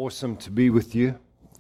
Awesome to be with you.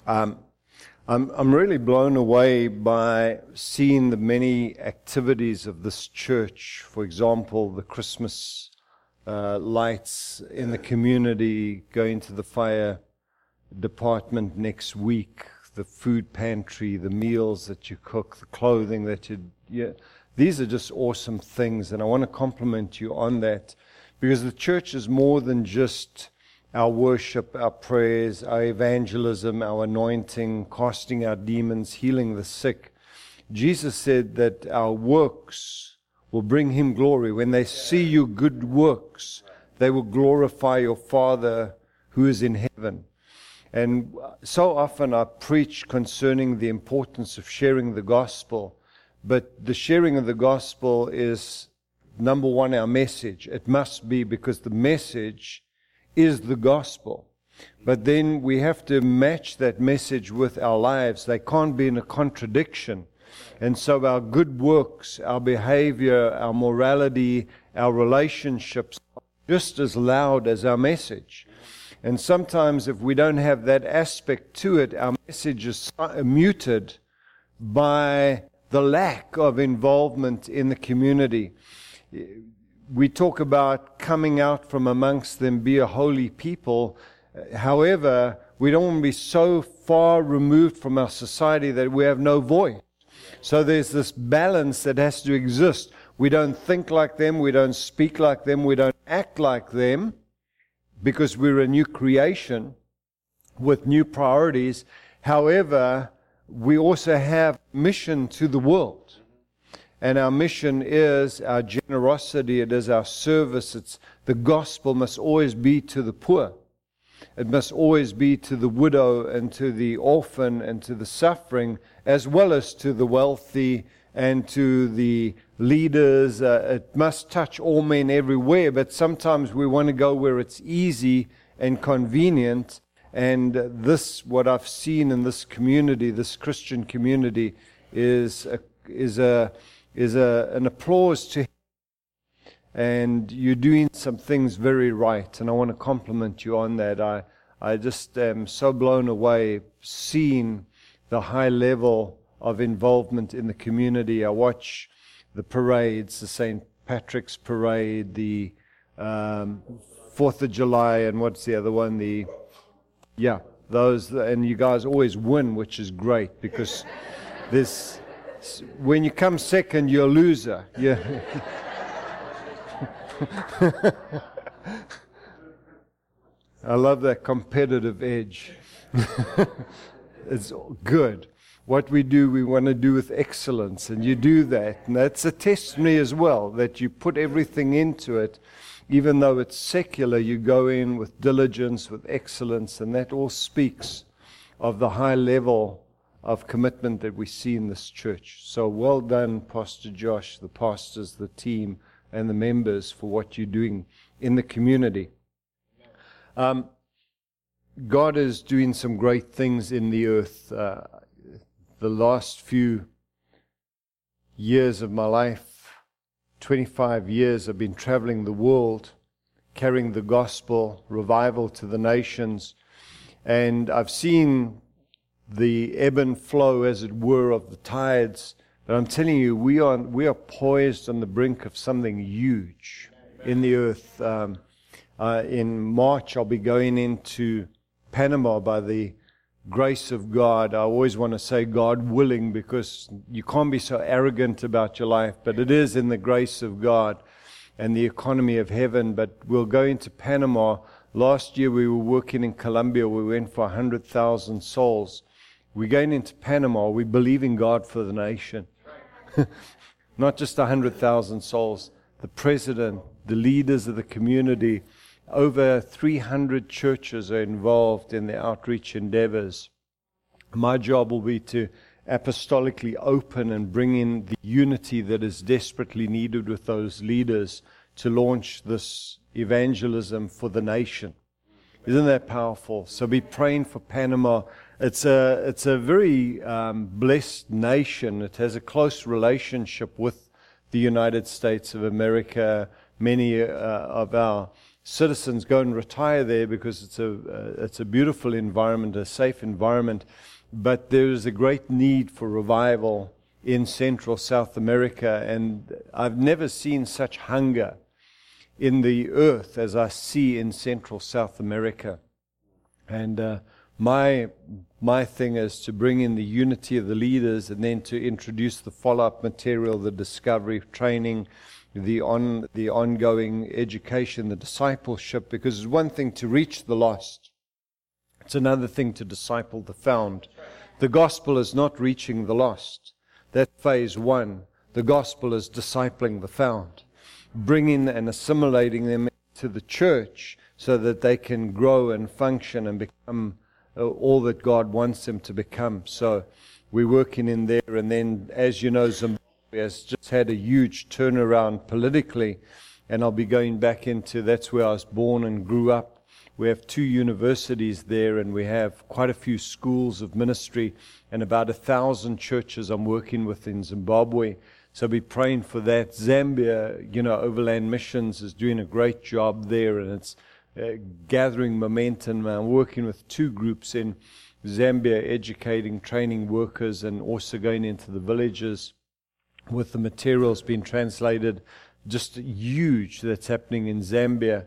I'm really blown away by seeing the many activities of this church. For example, the Christmas lights in the community, going to the fire department next week, the food pantry, the meals that you cook, the clothing that these are just awesome things, and I want to compliment you on that, because the church is more than just our worship, our prayers, our evangelism, our anointing, casting out demons, healing the sick. Jesus said that our works will bring Him glory. When they see your good works, they will glorify your Father who is in heaven. And so often I preach concerning the importance of sharing the gospel, but the sharing of the gospel is, number one, our message. It must be, because the message is the gospel. But then we have to match that message with our lives. They can't be in a contradiction. And so our good works, our behavior, our morality, our relationships are just as loud as our message. And sometimes if we don't have that aspect to it, our message is muted by the lack of involvement in the community. We talk about coming out from amongst them, be a holy people. However, we don't want to be so far removed from our society that we have no voice. So there's this balance that has to exist. We don't think like them, we don't speak like them, we don't act like them, because we're a new creation with new priorities. However, we also have mission to the world. And our mission is our generosity, it is our service. It's the gospel must always be to the poor. It must always be to the widow and to the orphan and to the suffering, as well as to the wealthy and to the leaders. It must touch all men everywhere, but sometimes we want to go where it's easy and convenient. And this, what I've seen in this community, this Christian community, is an applause to Him. And you're doing some things very right, and I want to compliment you on that. I just am so blown away seeing the high level of involvement in the community. I watch the parades, the St. Patrick's Parade, the 4th of July, and what's the other one? Those, and you guys always win, which is great, because when you come second, you're a loser. Yeah. I love that competitive edge. It's good. What we do, we want to do with excellence, and you do that. And that's a testimony as well, that you put everything into it. Even though it's secular, you go in with diligence, with excellence, and that all speaks of the high level of commitment that we see in this church. So well done, Pastor Josh, the pastors, the team, and the members for what you're doing in the community. God is doing some great things in the earth. The last few years of my life, 25 years, I've been traveling the world, carrying the gospel, revival to the nations, and I've seen the ebb and flow, as it were, of the tides. But I'm telling you, we are poised on the brink of something huge in the earth. In March, I'll be going into Panama by the grace of God. I always want to say God willing, because you can't be so arrogant about your life, but it is in the grace of God and the economy of heaven. But we'll go into Panama. Last year we were working in Colombia. We went for 100,000 souls. We're going into Panama. We believe in God for the nation. Not just 100,000 souls. The president, the leaders of the community, over 300 churches are involved in the outreach endeavors. My job will be to apostolically open and bring in the unity that is desperately needed with those leaders to launch this evangelism for the nation. Isn't that powerful? So be praying for Panama. It's a very blessed nation. It has a close relationship with the United States of America. Many of our citizens go and retire there because it's a beautiful environment, a safe environment. But there is a great need for revival in Central South America, and I've never seen such hunger in the earth as I see in Central South America. And my thing is to bring in the unity of the leaders, and then to introduce the follow-up material, the discovery, training, the ongoing education, the discipleship, because it's one thing to reach the lost. It's another thing to disciple the found. The gospel is not reaching the lost. That's phase one. The gospel is discipling the found, bringing and assimilating them to the church so that they can grow and function and become all that God wants them to become. So we're working in there. And then, as you know, Zimbabwe has just had a huge turnaround politically, and I'll be going back into, that's where I was born and grew up. We have 2 universities there, and we have quite a few schools of ministry and about 1,000 churches I'm working with in Zimbabwe. So be praying for that. Zambia, Overland Missions is doing a great job there, and it's gathering momentum. I'm working with 2 groups in Zambia, educating, training workers, and also going into the villages with the materials being translated. Just huge that's happening in Zambia.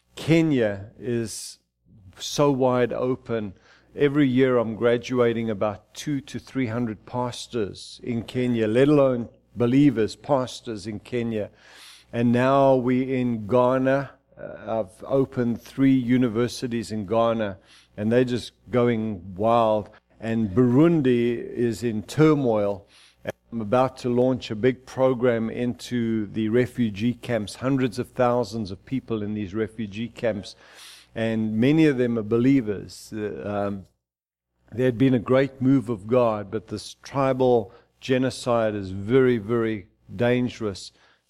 Kenya is so wide open. Every year I'm graduating about 200 to 300 pastors in Kenya, let alone believers, pastors in Kenya. And now we're in Ghana. I've opened 3 universities in Ghana, and they're just going wild. And Burundi is in turmoil. I'm about to launch a big program into the refugee camps, hundreds of thousands of people in these refugee camps, and many of them are believers. There had been a great move of God, but this tribal genocide is very, very dangerous.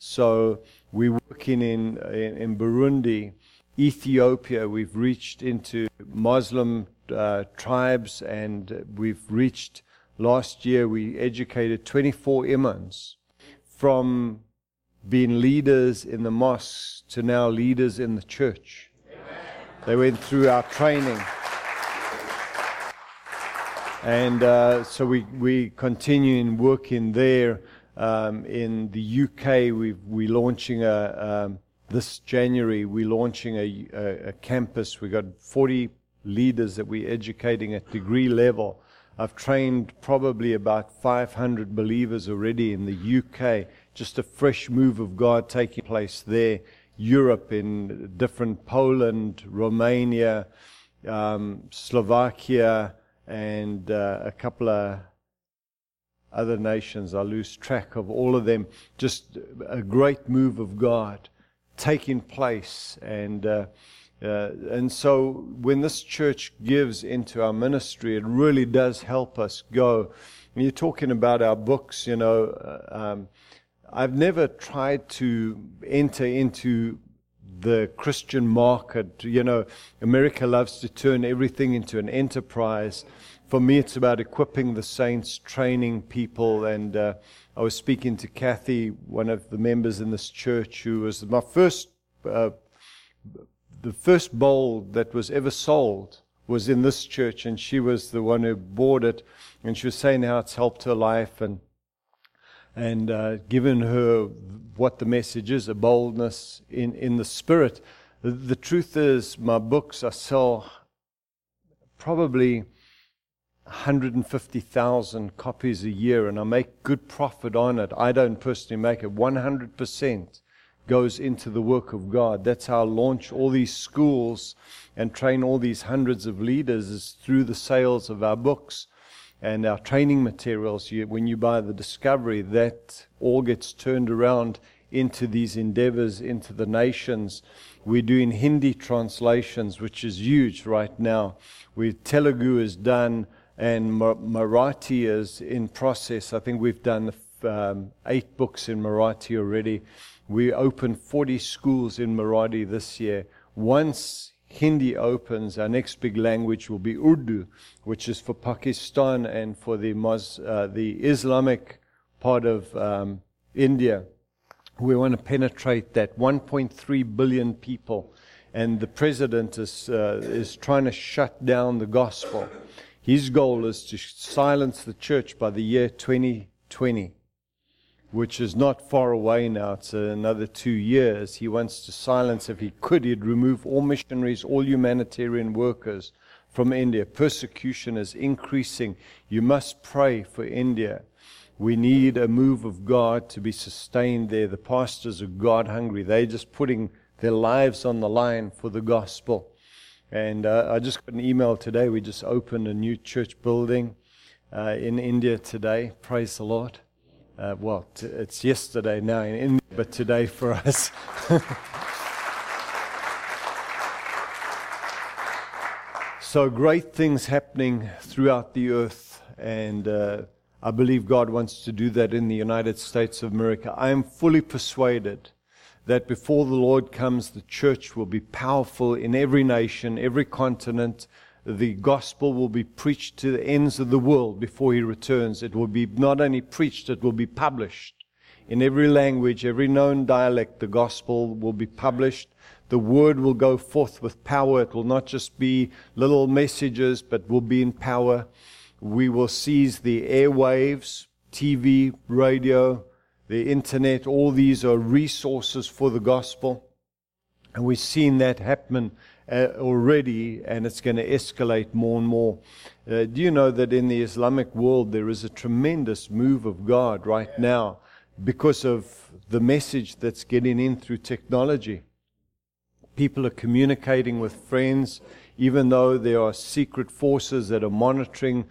So we're working in Burundi, Ethiopia. We've reached into Muslim tribes, and we've reached, last year we educated 24 imams from being leaders in the mosques to now leaders in the church. They went through our training. And so we continue in working there. In the UK, we're launching this January, we're launching a campus. We've got 40 leaders that we're educating at degree level. I've trained probably about 500 believers already in the UK. Just a fresh move of God taking place there. Europe, in different Poland, Romania, Slovakia, and a couple of other nations. I lose track of all of them. Just a great move of God taking place. And so when this church gives into our ministry, it really does help us go. And you're talking about our books, I've never tried to enter into the Christian market. America loves to turn everything into an enterprise. For me, it's about equipping the saints, training people. And I was speaking to Kathy, one of the members in this church, who was my first, the first bowl that was ever sold was in this church, and she was the one who bought it. And she was saying how it's helped her life and given her what the message is, a boldness in the spirit. The truth is, my books, I sell probably 150,000 copies a year, and I make good profit on it. I don't personally make it. 100% goes into the work of God. That's how I launch all these schools and train all these hundreds of leaders, is through the sales of our books and our training materials. When you buy the Discovery, that all gets turned around into these endeavors, into the nations. We're doing Hindi translations, which is huge right now. Telugu is done, and Marathi is in process. I think we've done 8 books in Marathi already. We opened 40 schools in Marathi this year. Once Hindi opens, our next big language will be Urdu, which is for Pakistan and for the Islamic part of India. We want to penetrate that. 1.3 billion people and the president is trying to shut down the gospel. His goal is to silence the church by the year 2020, which is not far away now. It's another 2 years. He wants to silence, if he could, he'd remove all missionaries, all humanitarian workers from India. Persecution is increasing. You must pray for India. We need a move of God to be sustained there. The pastors are God hungry. They're just putting their lives on the line for the gospel. And I just got an email today. We just opened a new church building in India today. Praise the Lord. It's yesterday now in India, but today for us. So great things happening throughout the earth, and I believe God wants to do that in the United States of America. I am fully persuaded that before the Lord comes, the church will be powerful in every nation, every continent. The gospel will be preached to the ends of the world before He returns. It will be not only preached, it will be published. In every language, every known dialect, the gospel will be published. The word will go forth with power. It will not just be little messages, but will be in power. We will seize the airwaves, TV, radio, the internet. All these are resources for the gospel. And we've seen that happen already, and it's going to escalate more and more. Do you know that in the Islamic world there is a tremendous move of God right now because of the message that's getting in through technology? People are communicating with friends, even though there are secret forces that are monitoring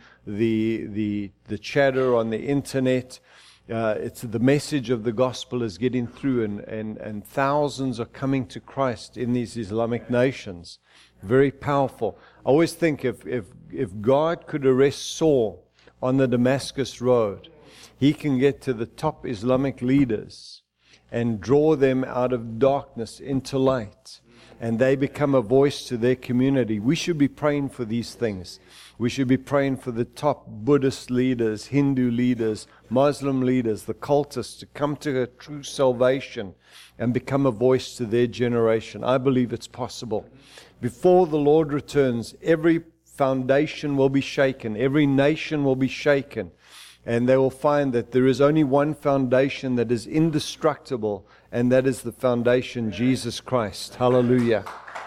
the chatter on the internet. It's the message of the gospel is getting through, and thousands are coming to Christ in these Islamic nations. Very powerful. I always think if God could arrest Saul on the Damascus road, He can get to the top Islamic leaders and draw them out of darkness into light, and they become a voice to their community. We should be praying for these things. We should be praying for the top Buddhist leaders, Hindu leaders, Muslim leaders, the cultists to come to a true salvation and become a voice to their generation. I believe it's possible. Before the Lord returns, every foundation will be shaken. Every nation will be shaken. And they will find that there is only one foundation that is indestructible, and that is the foundation, Jesus Christ. Hallelujah.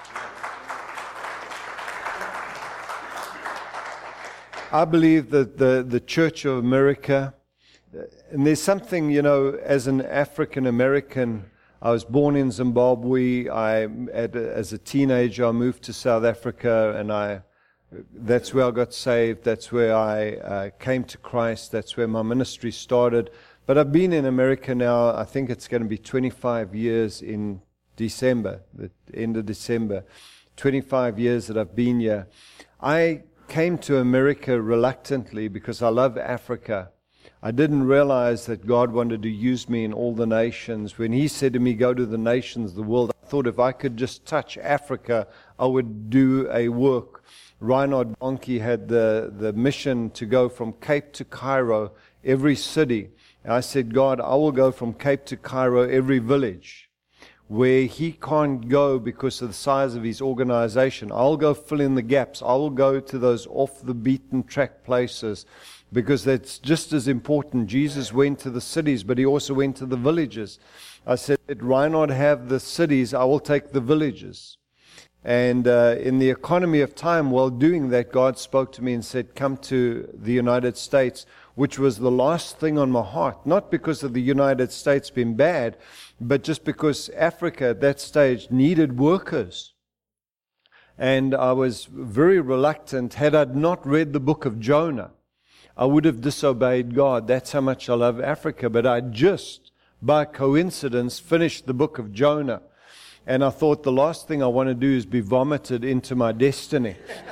I believe that the Church of America, and there's something, as an African American, I was born in Zimbabwe. As a teenager, I moved to South Africa, and that's where I got saved. That's where I came to Christ. That's where my ministry started. But I've been in America now, I think it's going to be 25 years in December, the end of December. 25 years that I've been here. I came to America reluctantly because I love Africa. I didn't realize that God wanted to use me in all the nations. When He said to me, go to the nations of the world, I thought if I could just touch Africa, I would do a work. Reinhard Bonnke had the mission to go from Cape to Cairo, every city. And I said, God, I will go from Cape to Cairo, every village where He can't go because of the size of His organization. I'll go fill in the gaps. I will go to those off the beaten track places because that's just as important. Jesus went to the cities, but He also went to the villages. I said, let Reinhard have the cities, I will take the villages. And in the economy of time, while doing that, God spoke to me and said, come to the United States, which was the last thing on my heart. Not because of the United States being bad, but just because Africa at that stage needed workers. And I was very reluctant. Had I not read the book of Jonah, I would have disobeyed God. That's how much I love Africa. But I just, by coincidence, finished the book of Jonah. And I thought the last thing I want to do is be vomited into my destiny.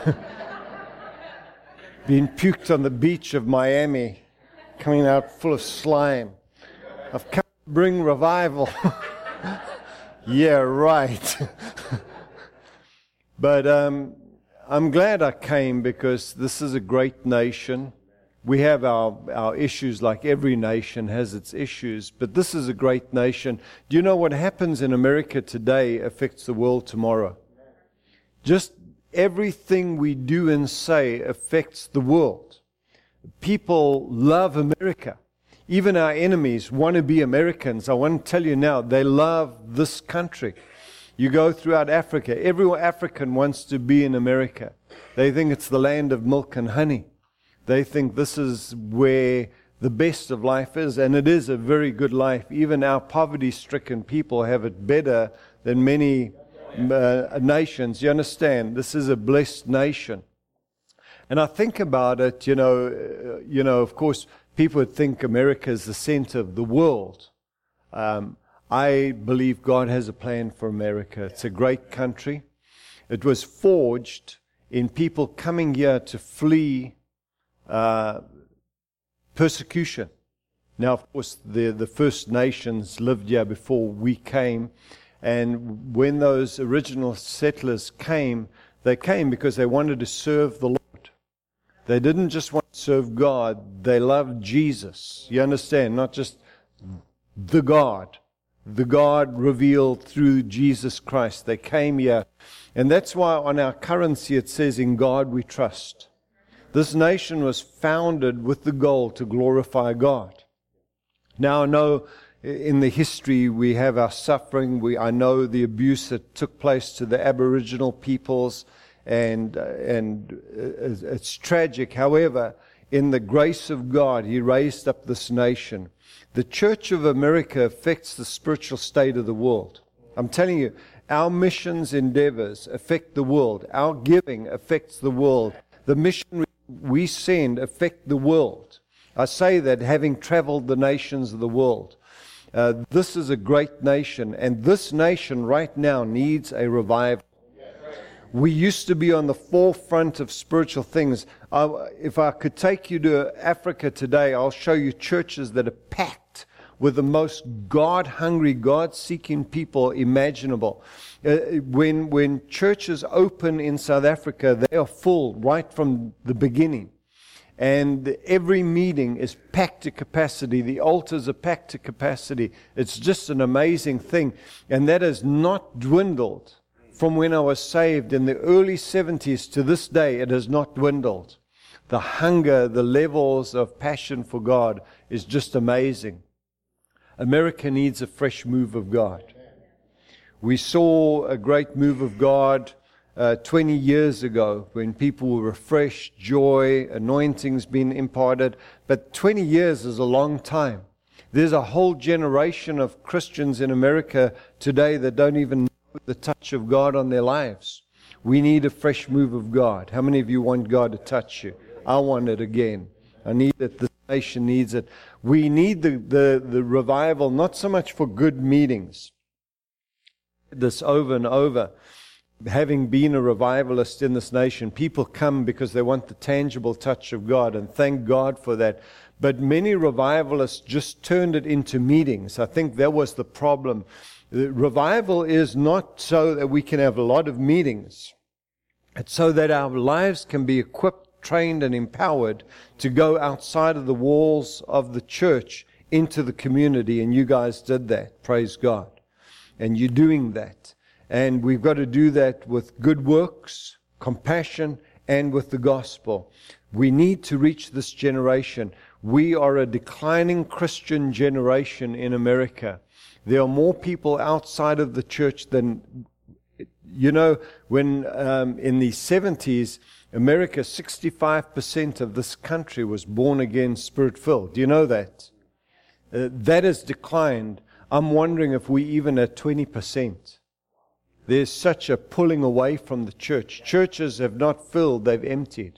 Being puked on the beach of Miami, coming out full of slime. I've come to bring revival. Yeah, right. But I'm glad I came because this is a great nation. We have our issues like every nation has its issues, but this is a great nation. Do you know what happens in America today affects the world tomorrow? Just everything we do and say affects the world. People love America. Even our enemies want to be Americans. I want to tell you now, they love this country. You go throughout Africa, every African wants to be in America. They think it's the land of milk and honey. They think this is where the best of life is, and it is a very good life. Even our poverty-stricken people have it better than many nations. You understand? This is a blessed nation. And I think about it, of course, people would think America is the center of the world. I believe God has a plan for America. It's a great country. It was forged in people coming here to flee persecution. Now, of course, the First Nations lived here before we came. And when those original settlers came, they came because they wanted to serve the Lord. They didn't just want to serve God. They loved Jesus. You understand? Not just the God revealed through Jesus Christ. They came here. And that's why on our currency it says, "In God we trust." This nation was founded with the goal to glorify God. Now I know in the history we have our suffering. I know the abuse that took place to the Aboriginal peoples, and it's tragic. However, in the grace of God, He raised up this nation. The Church of America affects the spiritual state of the world. I'm telling you, our missions endeavors affect the world. Our giving affects the world. The mission we send affect the world. I say that having traveled the nations of the world. This is a great nation, and this nation right now needs a revival. We used to be on the forefront of spiritual things. If I could take you to Africa today, I'll show you churches that are packed with the most God-hungry, God-seeking people imaginable. When churches open in South Africa, they are full right from the beginning. And every meeting is packed to capacity. The altars are packed to capacity. It's just an amazing thing. And that has not dwindled. From when I was saved in the early 70s to this day, it has not dwindled. The hunger, the levels of passion for God is just amazing. America needs a fresh move of God. We saw a great move of God 20 years ago when people were refreshed, joy, anointings being imparted. But 20 years is a long time. There's a whole generation of Christians in America today that don't even the touch of God on their lives. We need a fresh move of God. How many of you want God to touch you? I want it again. I need it. This nation needs it. We need the revival, not so much for good meetings. This over and over. Having been a revivalist in this nation, people come because they want the tangible touch of God, and thank God for that. But many revivalists just turned it into meetings. I think that was the problem. Revival is not so that we can have a lot of meetings. It's so that our lives can be equipped, trained, and empowered to go outside of the walls of the church into the community. And you guys did that. Praise God. And you're doing that. And we've got to do that with good works, compassion, and with the gospel. We need to reach this generation. We are a declining Christian generation in America. There are more people outside of the church than, when in the 70s, America, 65% of this country was born again, spirit-filled. Do you know that? That has declined. I'm wondering if we even at 20%. There's such a pulling away from the church. Churches have not filled, they've emptied.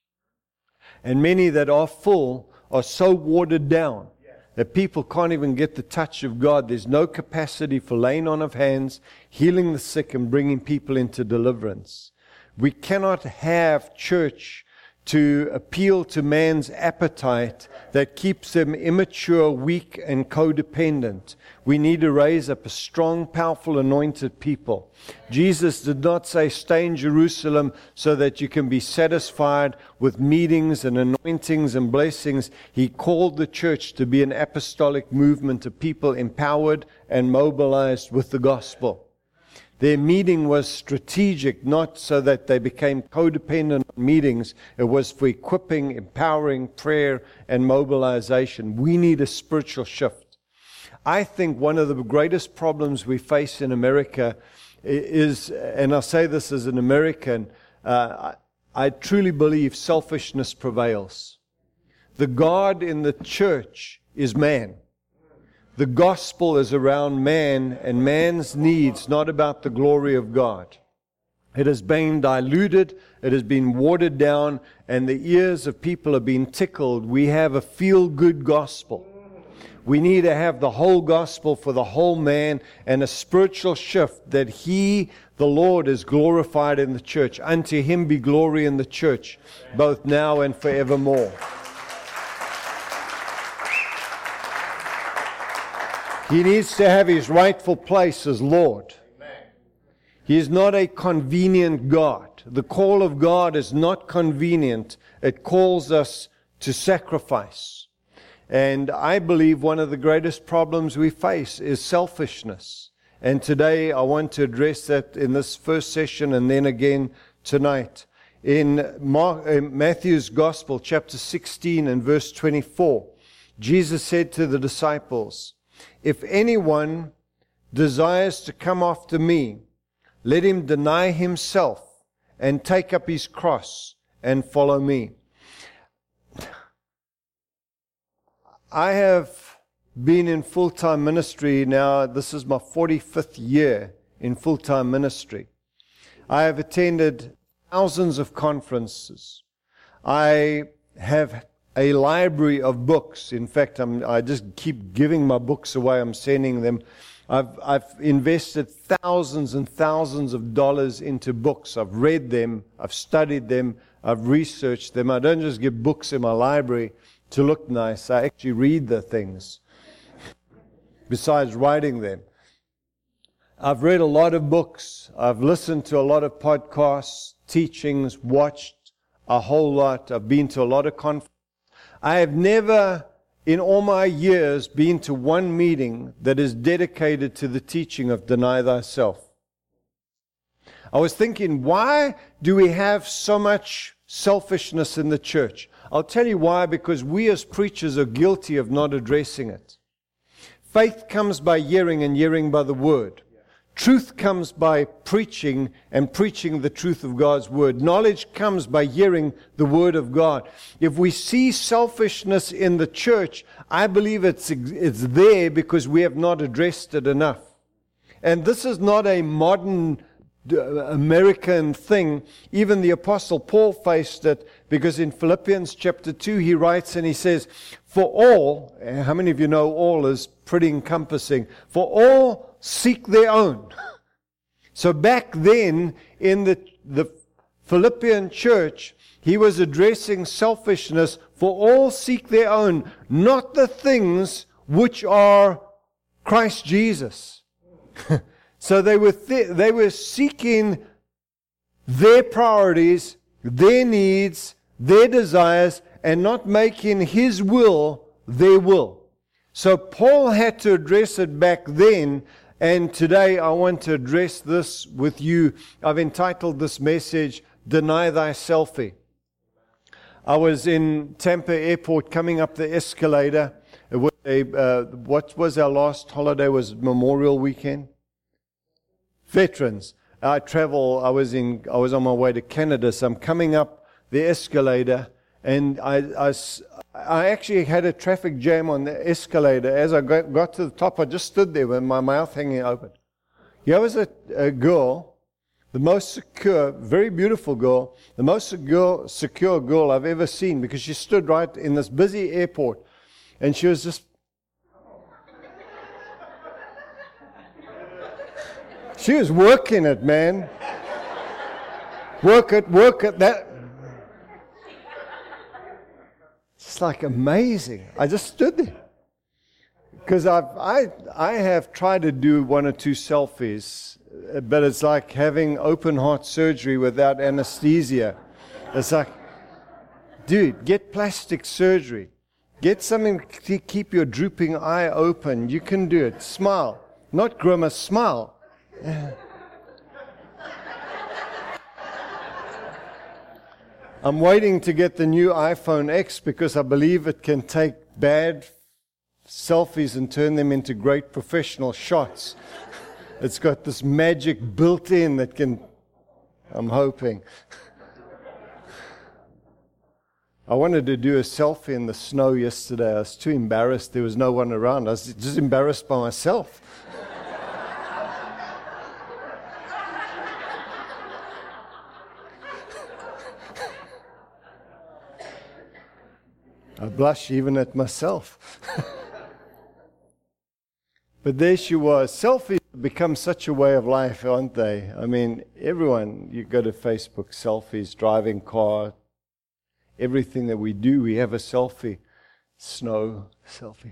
And many that are full are so watered down that people can't even get the touch of God. There's no capacity for laying on of hands, healing the sick, and bringing people into deliverance. We cannot have church to appeal to man's appetite that keeps them immature, weak, and codependent. We need to raise up a strong, powerful, anointed people. Jesus did not say, stay in Jerusalem so that you can be satisfied with meetings and anointings and blessings. He called the church to be an apostolic movement of people empowered and mobilized with the gospel. Their meeting was strategic, not so that they became codependent meetings. It was for equipping, empowering, prayer, and mobilization. We need a spiritual shift. I think one of the greatest problems we face in America is, and I say this as an American, I truly believe selfishness prevails. The God in the church is man. The gospel is around man and man's needs, not about the glory of God. It has been diluted, it has been watered down, and the ears of people have been tickled. We have a feel-good gospel. We need to have the whole gospel for the whole man and a spiritual shift that He, the Lord, is glorified in the church. Unto Him be glory in the church, both now and forevermore. He needs to have His rightful place as Lord. He is not a convenient God. The call of God is not convenient. It calls us to sacrifice. And I believe one of the greatest problems we face is selfishness. And today I want to address that in this first session and then again tonight. In Matthew's Gospel, chapter 16 and verse 24, Jesus said to the disciples, "If anyone desires to come after me, let him deny himself and take up his cross and follow me." I have been in full-time ministry now. This is my 45th year in full-time ministry. I have attended thousands of conferences. I have a library of books. In fact, I just keep giving my books away. I'm sending them. I've invested thousands and thousands of dollars into books. I've read them. I've studied them. I've researched them. I don't just give books in my library to look nice. I actually read the things besides writing them. I've read a lot of books. I've listened to a lot of podcasts, teachings, watched a whole lot. I've been to a lot of conferences. I have never, in all my years, been to one meeting that is dedicated to the teaching of deny thyself. I was thinking, why do we have so much selfishness in the church? I'll tell you why, because we as preachers are guilty of not addressing it. Faith comes by hearing and hearing by the word. Truth comes by preaching and preaching the truth of God's word. Knowledge comes by hearing the word of God. If we see selfishness in the church, I believe it's there because we have not addressed it enough. And this is not a modern American thing. Even the Apostle Paul faced it, because in Philippians chapter 2 he writes and he says, "For all," how many of you know all is pretty encompassing, "for all seek their own." So back then in the Philippian church, he was addressing selfishness. "For all seek their own, not the things which are Christ Jesus." So they were seeking their priorities, their needs, their desires, and not making His will their will. So Paul had to address it back then, and today I want to address this with you. I've entitled this message, "Deny Thyselfie." I was in Tampa Airport coming up the escalator. It was what was our last holiday? Was Memorial Weekend? Veterans. I was on my way to Canada, so I'm coming up the escalator, and I actually had a traffic jam on the escalator. As I got to the top, I just stood there with my mouth hanging open. Here was a girl, the most secure, very beautiful girl, the most secure girl I've ever seen, because she stood right in this busy airport, and she was just, she was working it, man. Work it, that. It's like amazing. I just stood there. Because I have tried to do one or two selfies, but it's like having open heart surgery without anesthesia. It's like, dude, get plastic surgery. Get something to keep your drooping eye open. You can do it. Smile. Not grimace, smile. I'm waiting to get the new iPhone X because I believe it can take bad selfies and turn them into great professional shots. It's got this magic built in that can, I'm hoping. I wanted to do a selfie in the snow yesterday. I was too embarrassed. There was no one around. I was just embarrassed by myself. I blush even at myself. But there she was. Selfies have become such a way of life, aren't they? I mean, everyone, you go to Facebook, selfies, driving car, everything that we do, we have a selfie. Snow, selfie.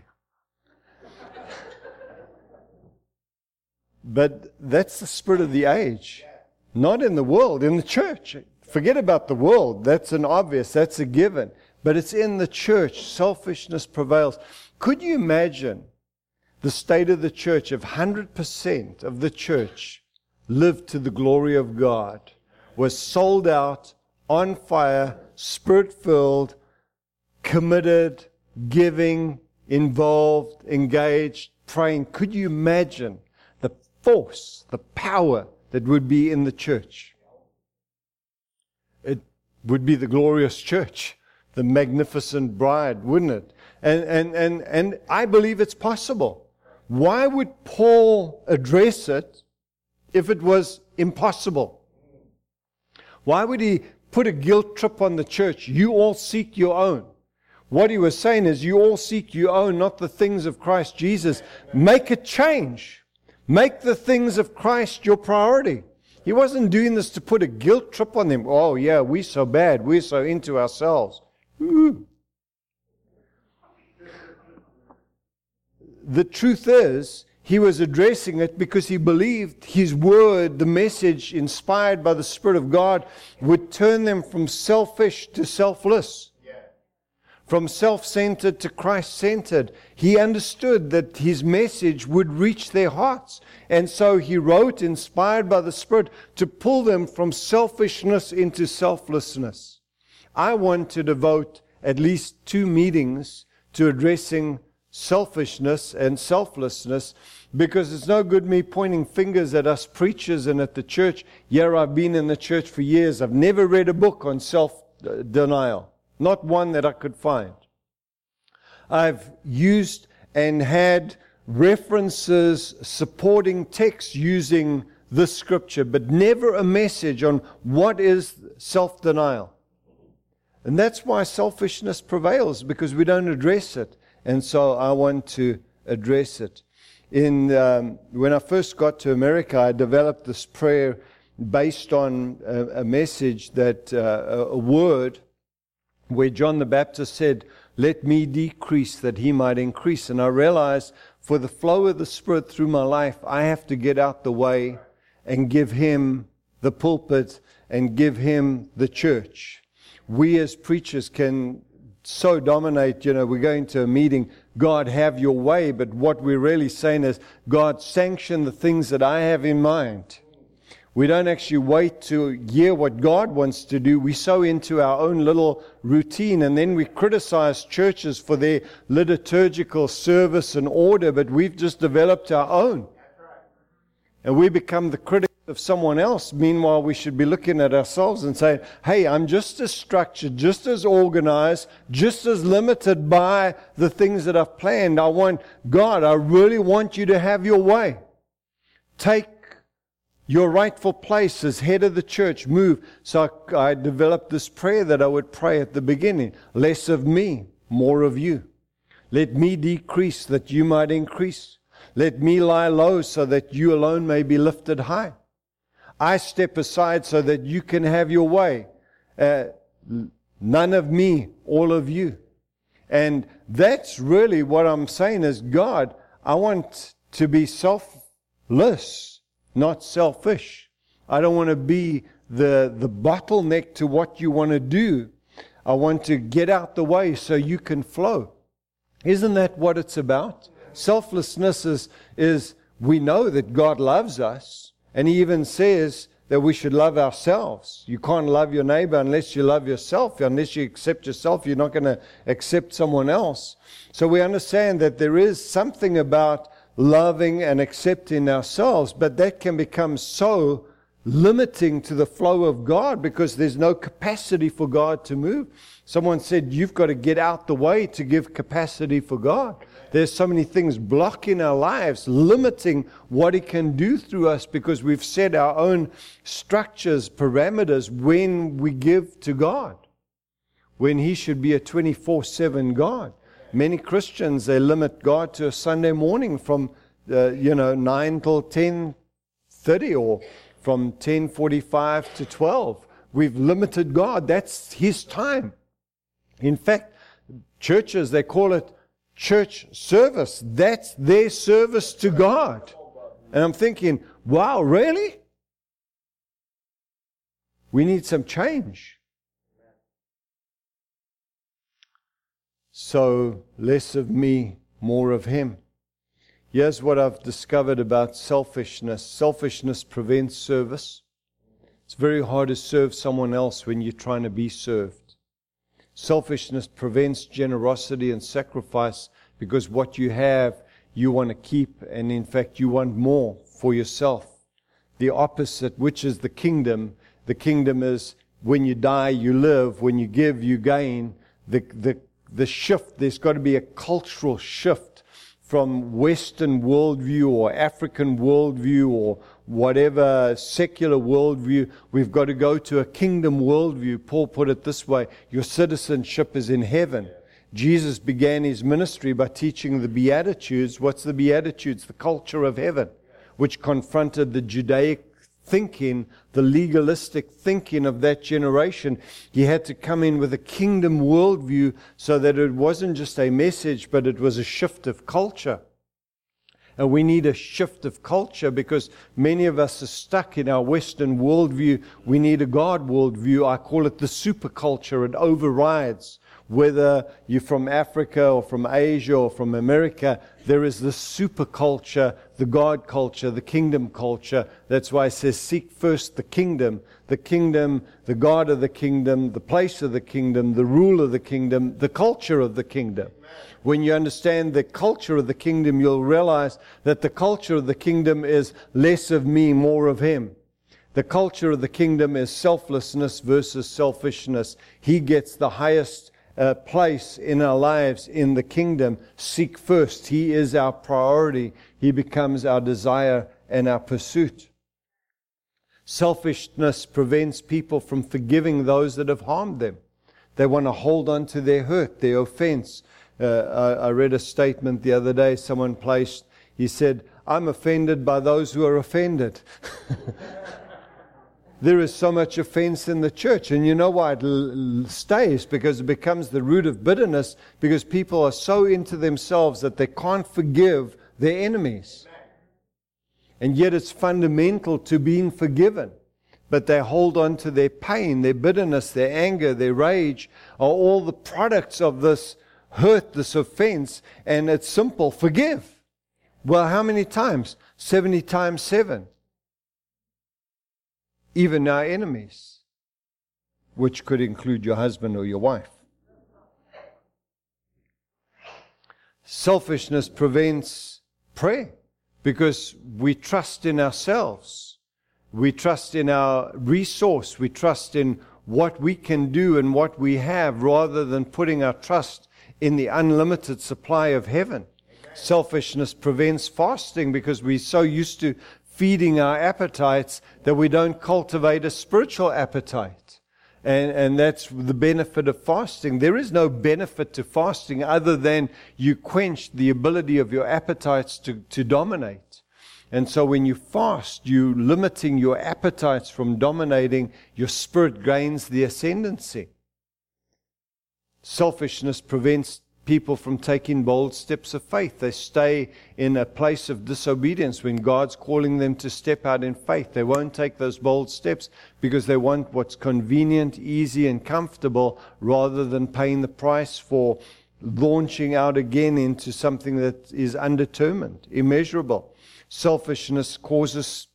But that's the spirit of the age. Not in the world, in the church. Forget about the world. That's an obvious, that's a given. But it's in the church. Selfishness prevails. Could you imagine the state of the church if 100% of the church lived to the glory of God, was sold out, on fire, spirit-filled, committed, giving, involved, engaged, praying? Could you imagine the force, the power that would be in the church? It would be the glorious church, the magnificent bride, wouldn't it? And I believe it's possible. Why would Paul address it if it was impossible? Why would he put a guilt trip on the church? You all seek your own. What he was saying is, you all seek your own, not the things of Christ Jesus. Make a change. Make the things of Christ your priority. He wasn't doing this to put a guilt trip on them. Oh yeah, we're so bad. We're so into ourselves. Ooh. The truth is, he was addressing it because he believed his word, the message inspired by the Spirit of God, would turn them from selfish to selfless. From self-centered to Christ-centered. He understood that his message would reach their hearts. And so he wrote, inspired by the Spirit, to pull them from selfishness into selflessness. I want to devote at least 2 meetings to addressing selfishness and selflessness, because it's no good me pointing fingers at us preachers and at the church. Yeah, I've been in the church for years. I've never read a book on self-denial. Not one that I could find. I've used and had references, supporting texts using this scripture, but never a message on what is self-denial. And that's why selfishness prevails, because we don't address it. And so I want to address it. When I first got to America, I developed this prayer based on a message that, a word where John the Baptist said, "Let me decrease that he might increase." And I realized for the flow of the Spirit through my life, I have to get out the way and give him the pulpit and give him the church. We as preachers can so dominate, we're going to a meeting, God, have your way. But what we're really saying is, God, sanction the things that I have in mind. We don't actually wait to hear what God wants to do. We're so into our own little routine, and then we criticize churches for their liturgical service and order, but we've just developed our own. And we become the critics of someone else. Meanwhile, we should be looking at ourselves and saying, hey, I'm just as structured, just as organized, just as limited by the things that I've planned. God, I really want you to have your way. Take your rightful place as head of the church. Move. So I developed this prayer that I would pray at the beginning. Less of me, more of you. Let me decrease that you might increase. Let me lie low so that you alone may be lifted high. I step aside so that you can have your way. None of me, all of you. And that's really what I'm saying is, God, I want to be selfless, not selfish. I don't want to be the bottleneck to what you want to do. I want to get out the way so you can flow. Isn't that what it's about? Selflessness is we know that God loves us. And He even says, that we should love ourselves. You can't love your neighbor unless you love yourself. Unless you accept yourself, you're not going to accept someone else. So we understand that there is something about loving and accepting ourselves, but that can become so limiting to the flow of God because there's no capacity for God to move. Someone said, you've got to get out the way to give capacity for God. There's so many things blocking our lives, limiting what He can do through us because we've set our own structures, parameters when we give to God, when He should be a 24/7 God. Many Christians, they limit God to a Sunday morning from 9 till 10:30 or from 10:45 to 12. We've limited God. That's His time. In fact, churches, they call it church service. That's their service to God. And I'm thinking, wow, really? We need some change. So, less of me, more of Him. Here's what I've discovered about selfishness. Selfishness prevents service. It's very hard to serve someone else when you're trying to be served. Selfishness prevents generosity and sacrifice because what you have, you want to keep, and in fact, you want more for yourself. The opposite, which is the kingdom is when you die, you live. When you give, you gain. The shift, there's got to be a cultural shift from Western worldview or African worldview or whatever secular worldview. We've got to go to a kingdom worldview. Paul put it this way, your citizenship is in heaven. Jesus began His ministry by teaching the Beatitudes. What's the Beatitudes? The culture of heaven, which confronted the Judaic thinking, the legalistic thinking of that generation. He had to come in with a kingdom worldview so that it wasn't just a message, but it was a shift of culture. And we need a shift of culture because many of us are stuck in our Western worldview. We need a God worldview. I call it the superculture. It overrides. Whether you're from Africa or from Asia or from America, there is the superculture, the God culture, the kingdom culture. That's why it says, seek first the kingdom, the God of the kingdom, the place of the kingdom, the rule of the kingdom, the culture of the kingdom. When you understand the culture of the kingdom, you'll realize that the culture of the kingdom is less of me, more of Him. The culture of the kingdom is selflessness versus selfishness. He gets the highest place in our lives in the kingdom. Seek first. He is our priority. He becomes our desire and our pursuit. Selfishness prevents people from forgiving those that have harmed them. They want to hold on to their hurt, their offense. I read a statement the other day, someone placed, he said, I'm offended by those who are offended. There is so much offense in the church. And you know why it stays? Because it becomes the root of bitterness, because people are so into themselves that they can't forgive their enemies. And yet it's fundamental to being forgiven. But they hold on to their pain, their bitterness, their anger, their rage, are all the products of this hurt, this offense. And it's simple, forgive. Well, how many times? 70 times 7. Even our enemies, which could include your husband or your wife. Selfishness prevents prayer because we trust in ourselves. We trust in our resource. We trust in what we can do and what we have rather than putting our trust in the unlimited supply of heaven. Selfishness prevents fasting because we're so used to feeding our appetites that we don't cultivate a spiritual appetite. And that's the benefit of fasting. There is no benefit to fasting other than you quench the ability of your appetites to dominate. And so when you fast, you're limiting your appetites from dominating. Your spirit gains the ascendancy. Selfishness prevents people from taking bold steps of faith. They stay in a place of disobedience when God's calling them to step out in faith. They won't take those bold steps because they want what's convenient, easy, and comfortable rather than paying the price for launching out again into something that is undetermined, immeasurable. Selfishness causes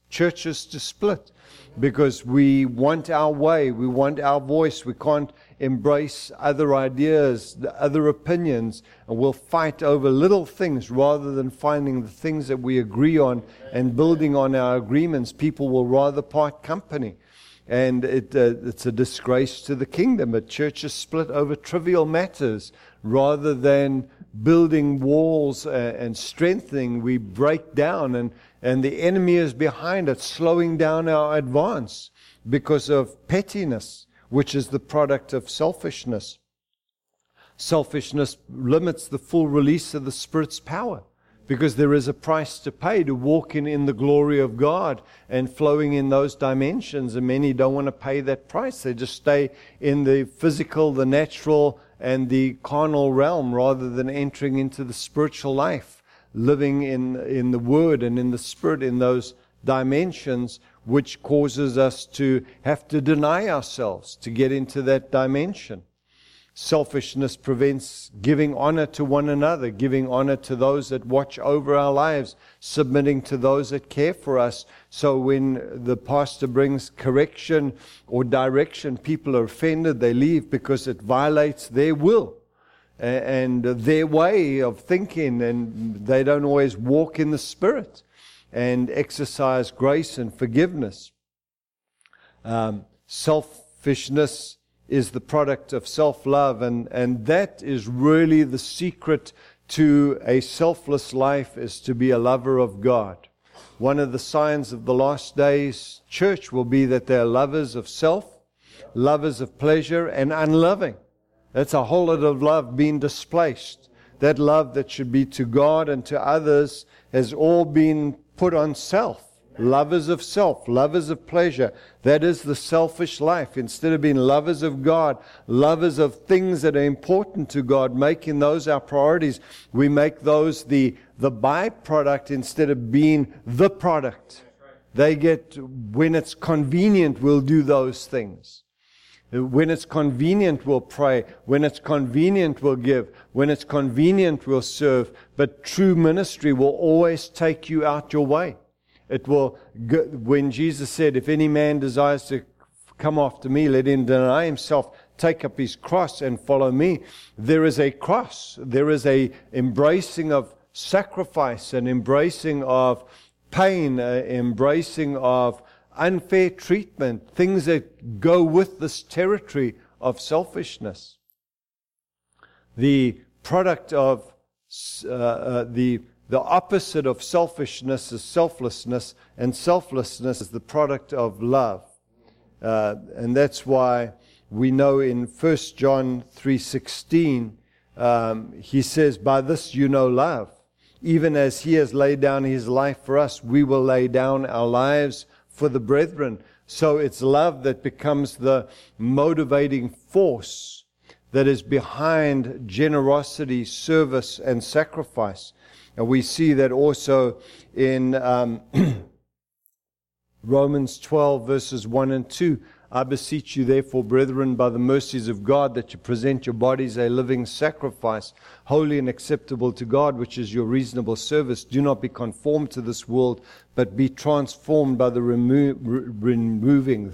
churches to split because we want our way, we want our voice, we can't embrace other ideas, other opinions, and we'll fight over little things rather than finding the things that we agree on and building on our agreements. People will rather part company. And it's a disgrace to the kingdom. But churches split over trivial matters rather than building walls and strengthening. We break down, and the enemy is behind it, slowing down our advance because of pettiness, which is the product of selfishness. Selfishness limits the full release of the Spirit's power, because there is a price to pay to walk in the glory of God and flowing in those dimensions. And many don't want to pay that price. They just stay in the physical, the natural, and the carnal realm rather than entering into the spiritual life, living in the Word and in the Spirit in those dimensions, which causes us to have to deny ourselves to get into that dimension. Selfishness prevents giving honor to one another, giving honor to those that watch over our lives, submitting to those that care for us. So when the pastor brings correction or direction, people are offended, they leave because it violates their will and their way of thinking, and they don't always walk in the Spirit and exercise grace and forgiveness. Selfishness is the product of self-love, and that is really the secret to a selfless life, is to be a lover of God. One of the signs of the last days church will be that they are lovers of self, lovers of pleasure, and unloving. That's a whole lot of love being displaced. That love that should be to God and to others has all been put on self. Lovers of self, lovers of pleasure. That is the selfish life. Instead of being lovers of God, lovers of things that are important to God, making those our priorities, we make those the byproduct instead of being the product. They get, when it's convenient, we'll do those things. When it's convenient, we'll pray. When it's convenient, we'll give. When it's convenient, we'll serve. But true ministry will always take you out your way. It will, when Jesus said, if any man desires to come after me, let him deny himself, take up his cross and follow me. There is a cross. There is a embracing of sacrifice, an embracing of pain, embracing of unfair treatment, things that go with this territory of selfishness. The product of the opposite of selfishness is selflessness, and selflessness is the product of love. And that's why we know in 1 John 3:16, he says, by this you know love. Even as he has laid down his life for us, we will lay down our lives for the brethren. So it's love that becomes the motivating force that is behind generosity, service, and sacrifice. And we see that also in Romans 12, verses 1 and 2. I beseech you, therefore, brethren, by the mercies of God, that you present your bodies a living sacrifice, holy and acceptable to God, which is your reasonable service. Do not be conformed to this world, but be transformed by the removing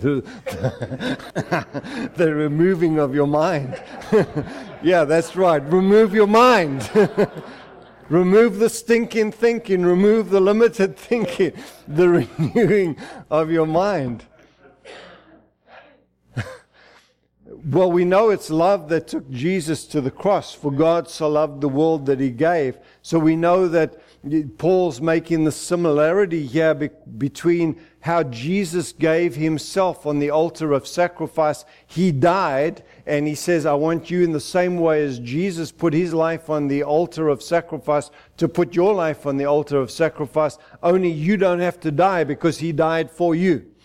the removing of your mind. Yeah, that's right. Remove your mind. Remove the stinking thinking. Remove the limited thinking. The renewing of your mind. Well, we know it's love that took Jesus to the cross. For God so loved the world that he gave. So we know that Paul's making the similarity here between how Jesus gave himself on the altar of sacrifice. He died, and he says, I want you in the same way as Jesus put his life on the altar of sacrifice to put your life on the altar of sacrifice. Only you don't have to die because he died for you.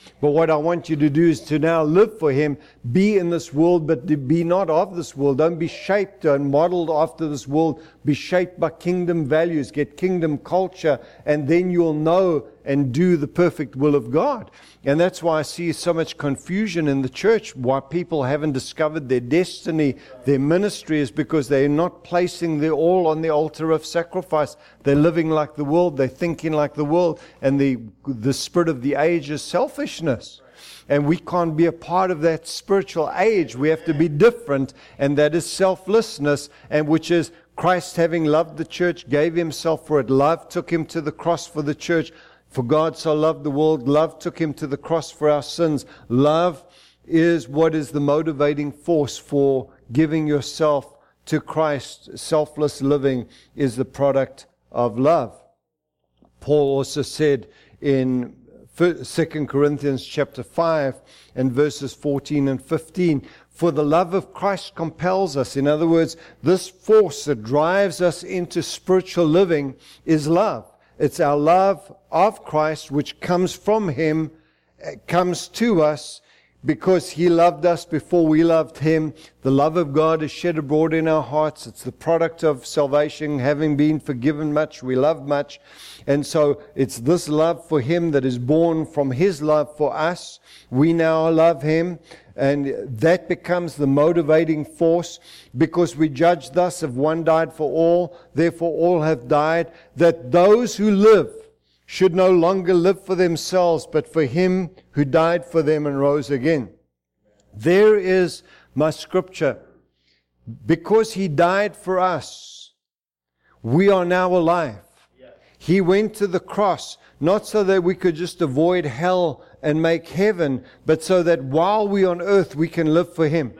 But what I want you to do is to now live for Him, be in this world, but to be not of this world. Don't be shaped and modeled after this world. Be shaped by kingdom values. Get kingdom culture, and then you'll know and do the perfect will of God. And that's why I see so much confusion in the church, why people haven't discovered their destiny, their ministry, is because they're not placing their all on the altar of sacrifice. They're living like the world, they're thinking like the world, and the spirit of the age is selfishness. And we can't be a part of that spiritual age. We have to be different, and that is selflessness, and which is Christ, having loved the church, gave Himself for it. Love took Him to the cross for the church. For God so loved the world, love took Him to the cross for our sins. Love is what is the motivating force for giving yourself to Christ. Selfless living is the product of love. Paul also said in 2 Corinthians chapter 5 and verses 14 and 15, for the love of Christ compels us. In other words, this force that drives us into spiritual living is love. It's our love of Christ, which comes from Him, comes to us because He loved us before we loved Him. The love of God is shed abroad in our hearts. It's the product of salvation. Having been forgiven much, we love much. And so it's this love for Him that is born from His love for us. We now love Him. And that becomes the motivating force, because we judge thus: if one died for all, therefore all have died, that those who live should no longer live for themselves, but for Him who died for them and rose again. There is my scripture. Because He died for us, we are now alive. He went to the cross, not so that we could just avoid hell and make heaven, but so that while we're on earth, we can live for Him.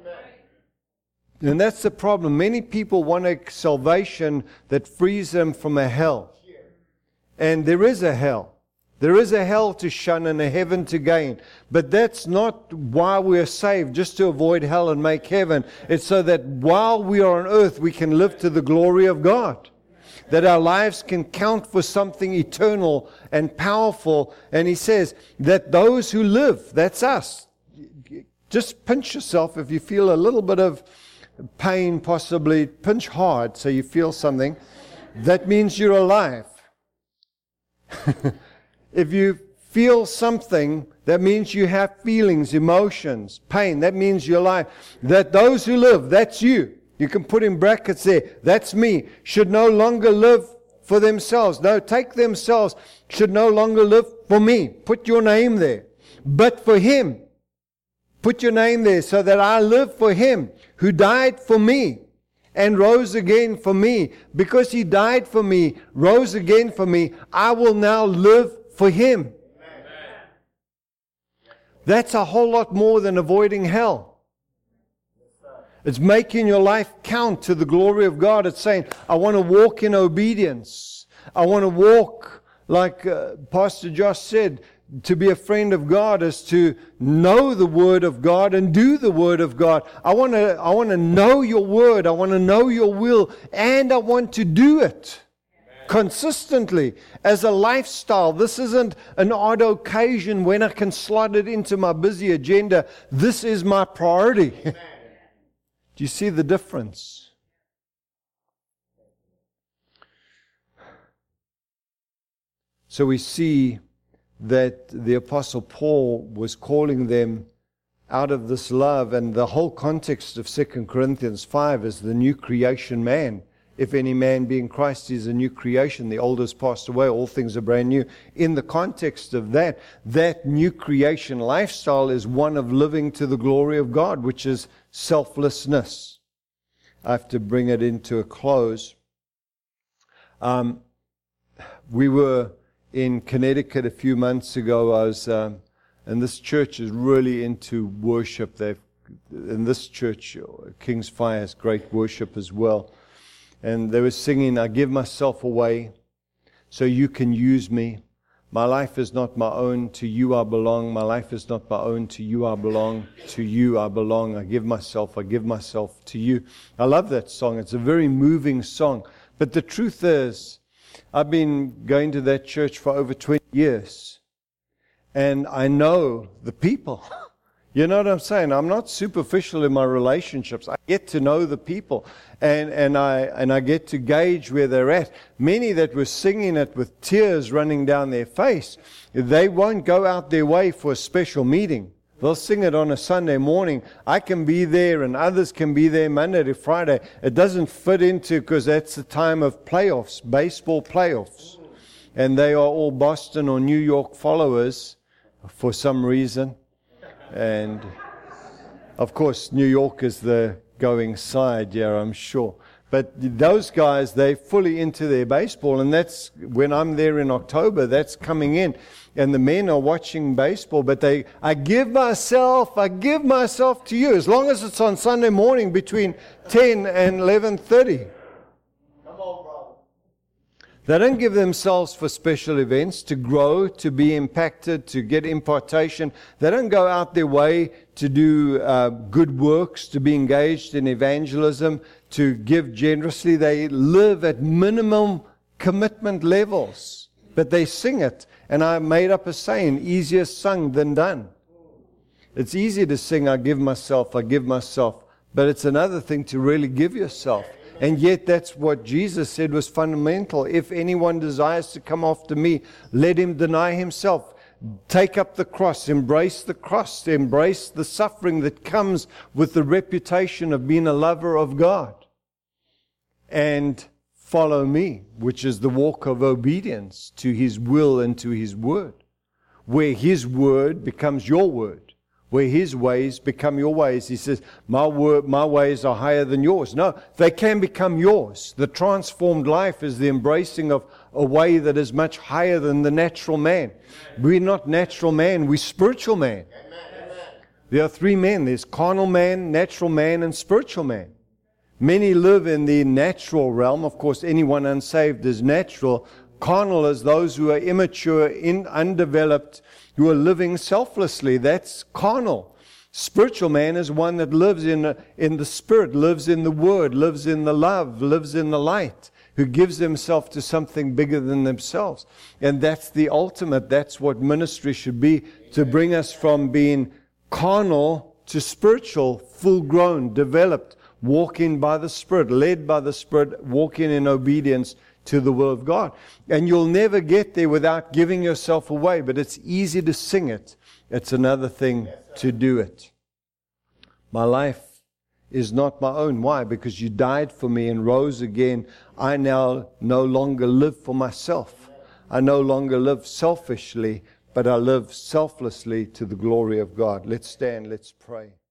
And that's the problem. Many people want a salvation that frees them from a hell. And there is a hell. There is a hell to shun and a heaven to gain. But that's not why we're saved, just to avoid hell and make heaven. It's so that while we are on earth, we can live to the glory of God. That our lives can count for something eternal and powerful. And He says that those who live, that's us. Just pinch yourself if you feel a little bit of pain, possibly. Pinch hard so you feel something. That means you're alive. If you feel something, that means you have feelings, emotions, pain. That means you're alive. That those who live, that's you. You can put in brackets there, that's me, should no longer live for themselves. No, take themselves, should no longer live for me. Put your name there. But for Him. Put your name there so that I live for Him who died for me and rose again for me. Because He died for me, rose again for me, I will now live for Him. Amen. That's a whole lot more than avoiding hell. It's making your life count to the glory of God. It's saying, I want to walk in obedience. I want to walk, like Pastor Josh said, to be a friend of God is to know the Word of God and do the Word of God. I want to know your Word. I want to know your will, and I want to do it consistently as a lifestyle. This isn't an odd occasion when I can slot it into my busy agenda. This is my priority. Do you see the difference? So we see that the Apostle Paul was calling them out of this love, and the whole context of 2 Corinthians 5 is the new creation man. If any man be in Christ, he is a new creation. The old has passed away, all things are brand new. In the context of that new creation lifestyle is one of living to the glory of God, which is selflessness. I have to bring it into a close. We were in Connecticut a few months ago. And this church is really into worship. In this church, King's Fire has great worship as well. And they were singing, I give myself away so you can use me. My life is not my own, to you I belong. My life is not my own, to you I belong. To you I belong. I give myself to you. I love that song. It's a very moving song. But the truth is, I've been going to that church for over 20 years. and I know the people. You know what I'm saying? I'm not superficial in my relationships. I get to know the people, and I get to gauge where they're at. Many that were singing it with tears running down their face, they won't go out their way for a special meeting. They'll sing it on a Sunday morning. I can be there and others can be there Monday to Friday. It doesn't fit into, because that's the time of playoffs, baseball playoffs. And they are all Boston or New York followers for some reason. And of course, New York is the going side, yeah, I'm sure. But those guys, they're fully into their baseball, and that's when I'm there in October, that's coming in. And the men are watching baseball, but I give myself to you, as long as it's on Sunday morning between 10 and 11:30. Come on, brother. They don't give themselves for special events, to grow, to be impacted, to get impartation. They don't go out their way to do good works, to be engaged in evangelism, to give generously. They live at minimum commitment levels, but they sing it. And I made up a saying, easier sung than done. It's easy to sing, I give myself, but it's another thing to really give yourself. And yet that's what Jesus said was fundamental. If anyone desires to come after me, let him deny himself. Take up the cross, embrace the suffering that comes with the reputation of being a lover of God. And follow me, which is the walk of obedience to His will and to His word. Where His word becomes your word. Where His ways become your ways. He says, my ways are higher than yours. No, they can become yours. The transformed life is the embracing of a way that is much higher than the natural man. We're not natural man, we're spiritual man. There are three men. There's carnal man, natural man, and spiritual man. Many live in the natural realm. Of course, anyone unsaved is natural. Carnal is those who are immature, undeveloped, who are living selflessly. That's carnal. Spiritual man is one that lives in the Spirit, lives in the Word, lives in the love, lives in the light, who gives himself to something bigger than themselves. And that's the ultimate. That's what ministry should be, to bring us from being carnal to spiritual, full-grown, developed, walking by the Spirit, led by the Spirit, walking in obedience to the will of God. And you'll never get there without giving yourself away, but it's easy to sing it. It's another thing to do it. My life is not my own. Why? Because you died for me and rose again. I now no longer live for myself. I no longer live selfishly, but I live selflessly to the glory of God. Let's stand, let's pray.